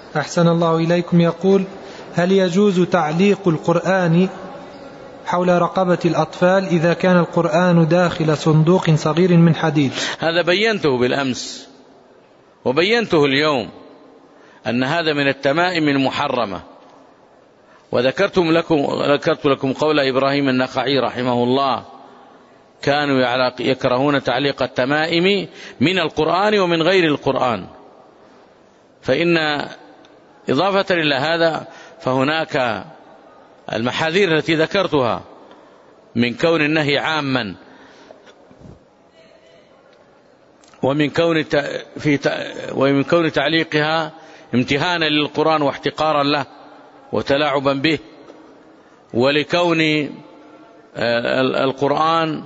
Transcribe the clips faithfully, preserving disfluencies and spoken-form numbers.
أحسن الله إليكم. يقول: هل يجوز تعليق القرآن حول رقبة الأطفال إذا كان القرآن داخل صندوق صغير من حديد؟ هذا بينته بالأمس وبينته اليوم أن هذا من التمائم المحرمة، وذكرتم لكم ذكرت لكم قول إبراهيم النخعي رحمه الله: كانوا يكرهون تعليق التمائم من القرآن ومن غير القرآن. فإن إضافة إلى هذا فهناك المحاذير التي ذكرتها من كون النهي عاما، ومن كون في ومن كون تعليقها امتهانا للقرآن واحتقارا له وتلاعبا به، ولكون القرآن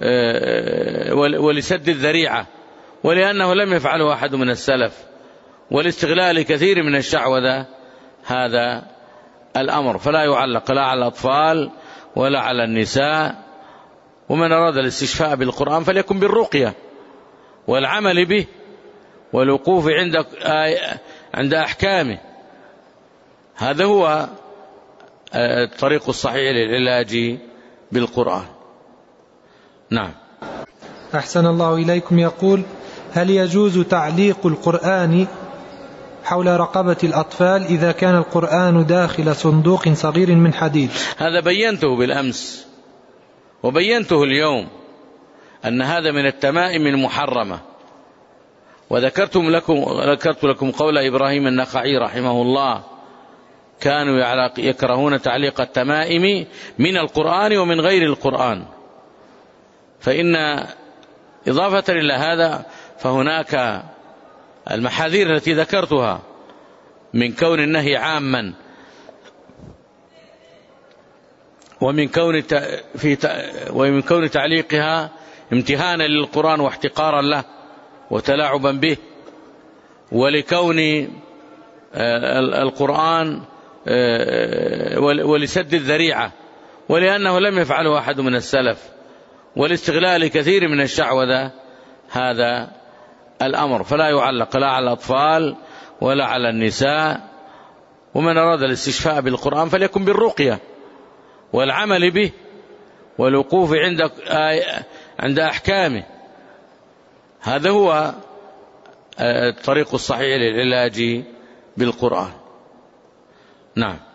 ولسد الذريعة، ولأنه لم يفعله أحد من السلف، والاستغلال كثير من الشعوذة هذا الأمر. فلا يعلق لا على الأطفال ولا على النساء. ومن أراد الاستشفاء بالقرآن فليكن بالرقية والعمل به والوقوف عند عند أحكامه. هذا هو الطريق الصحيح للعلاج بالقرآن. نعم. أحسن الله إليكم. يقول: هل يجوز تعليق القرآن حول رقبة الأطفال إذا كان القرآن داخل صندوق صغير من حديد؟ هذا بينته بالأمس وبينته اليوم أن هذا من التمائم المحرمة، وذكرتم لكم ذكرت لكم قول إبراهيم النخعي رحمه الله: كانوا يكرهون تعليق التمائم من القرآن ومن غير القرآن. فإن إضافة إلى هذا فهناك المحاذير التي ذكرتها من كون النهي عاما، ومن كون في ومن كون تعليقها امتهانا للقرآن واحتقارا له وتلاعبا به، ولكون القرآن ولسد الذريعة، ولأنه لم يفعله أحد من السلف، والاستغلال كثير من الشعوذة هذا الأمر. فلا يعلق لا على الأطفال ولا على النساء. ومن أراد الاستشفاء بالقرآن فليكن بالرقية والعمل به والوقوف عند عند أحكامه. هذا هو الطريق الصحيح للعلاج بالقرآن. نعم.